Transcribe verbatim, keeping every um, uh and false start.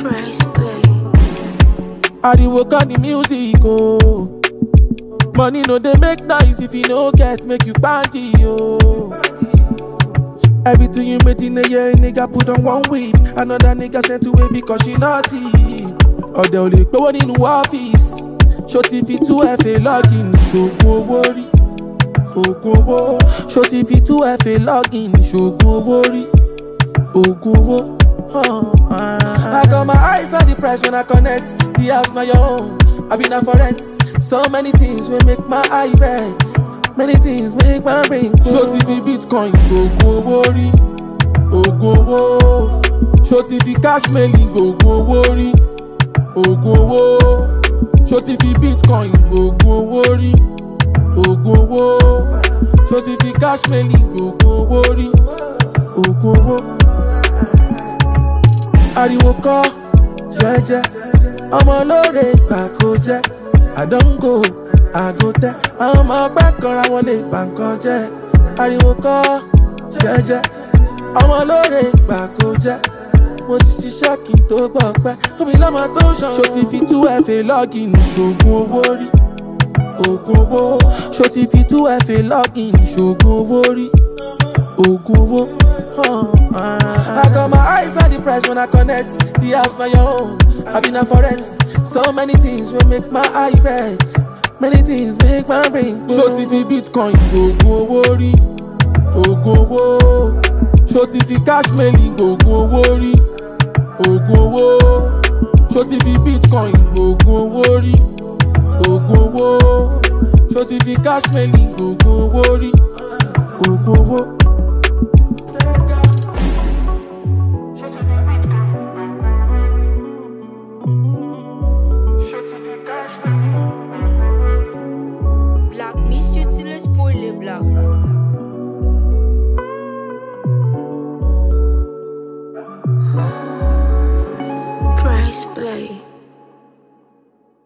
Press play. Ariwo call the music, oh. Money no dey make noise if you no get, make you party, oh. Everything you made in a year, nigga put on one week. Another nigga sent away because she naughty. Ọ̀dẹ̀ ò lè gbówó nínú ọ́fíìsì. Ṣó ti fi two F A login, ṣògùn owó rí. Ògùn owó. Ṣó ti fi two F A login, ṣògùn owó rí. Ògùn owó. I got my eyes on the price when I connect. The house not your own, I been out for rent. So many things will make my eye red. Many things make my brain go. Ṣó ti fi Bitcoin, ògùn owó rí. Ògùn owó. Ṣó ti fi cash mailing, ògùn owó rí. Ògùn owó. Ṣó ti fi Bitcoin, ògùn owó rí. Ògùn owó. Ṣó ti fi cash mailing, ògùn owó rí. Ògùn owó. Ariwo kọ́ jẹ́jẹ́, ọmọ lóore gbà kó jẹ́. Àdánwò àgùntẹ́, àwọn ọmọ ọgbẹ́ kanra wọn lè bà nǹkan jẹ́. Ariwo kọ́ jẹ́jẹ́, ọmọ lóore gbà kó jẹ́. Mo ti ṣiṣẹ́ kí n tó gbọ́ pẹ́, fún mi lọ́mọ tó ṣan. Ṣó ti fi two F A login, ṣògùn owó rí. Ògùn owó. Ṣó ti fi two F A login, ṣògùn owó rí. Ògùn owó. I got my eyes on the price when I connect. The house not your own, I been out for rent. So many things will make my eye red. Many things make my brain go. Ṣó ti fi Bitcoin, ògùn owó rí. Ògùn owó. Ṣó ti fi cash mailing, ògùn owó rí. Ògùn owó. Ṣó ti fi Bitcoin, ògùn owó rí. Ògùn owó. Ṣó ti fi cash mailing, ògùn owó rí. Ògùn owó.